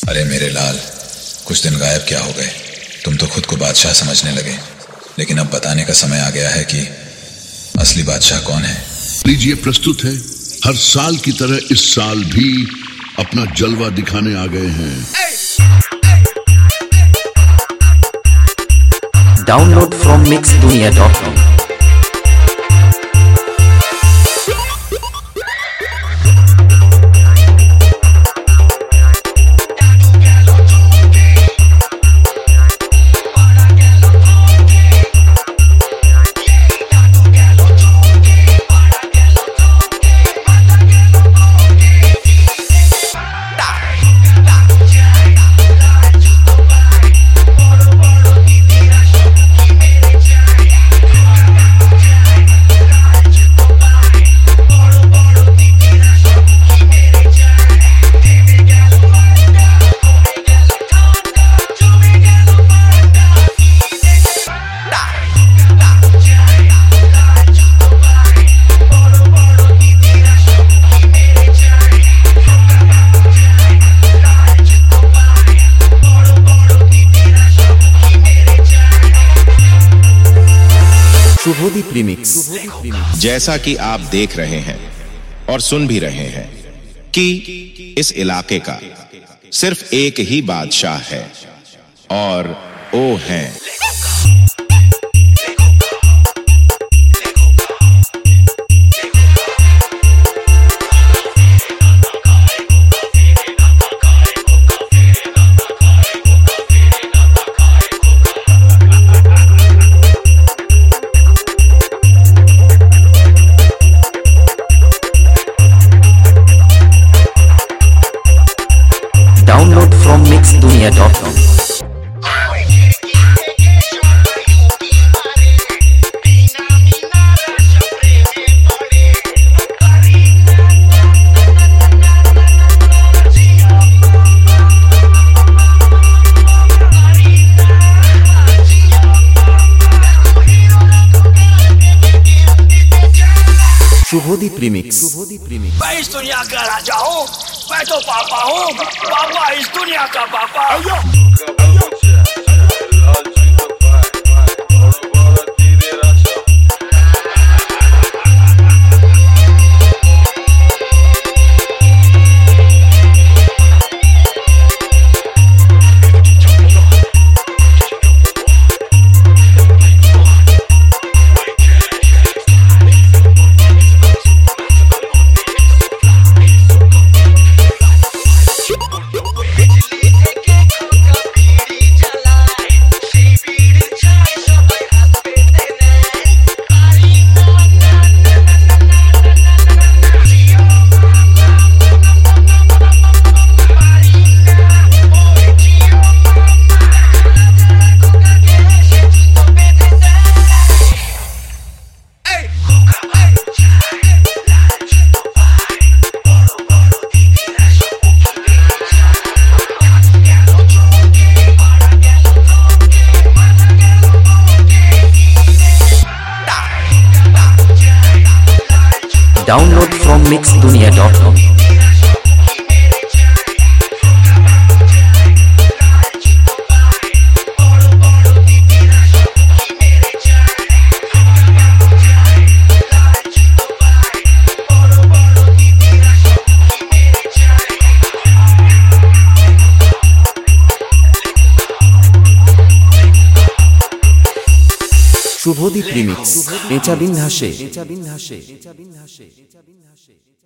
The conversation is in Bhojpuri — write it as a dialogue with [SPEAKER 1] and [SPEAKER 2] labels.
[SPEAKER 1] अरे मेरे लाल, कुछ दिन गायब क्या हो गए? तुम तो खुद को बादशाह समझने लगे, लेकिन अब बताने का समय आ गया है कि असली बादशाह कौन है।
[SPEAKER 2] लीजिए, प्रस्तुत है। हर साल की तरह इस साल भी अपना जलवा दिखाने आ गए हैं।
[SPEAKER 3] Download from mixdunia.com। Shubhodeep remix.
[SPEAKER 4] जैसा कि आप देख रहे हैं और सुन भी रहे हैं कि इस इलाके का सिर्फ एक ही बादशाह है और वो हैं
[SPEAKER 3] download from mixdunia.com। Shubhodeep remix.
[SPEAKER 5] मैं इस दुनिया का राजा हूँ, मैं तो पापा हूँ, पापा इस दुनिया का पापा।
[SPEAKER 3] Download from mixdunia.com। Shubhodeep remix. পেঁচা বিন্যাসে।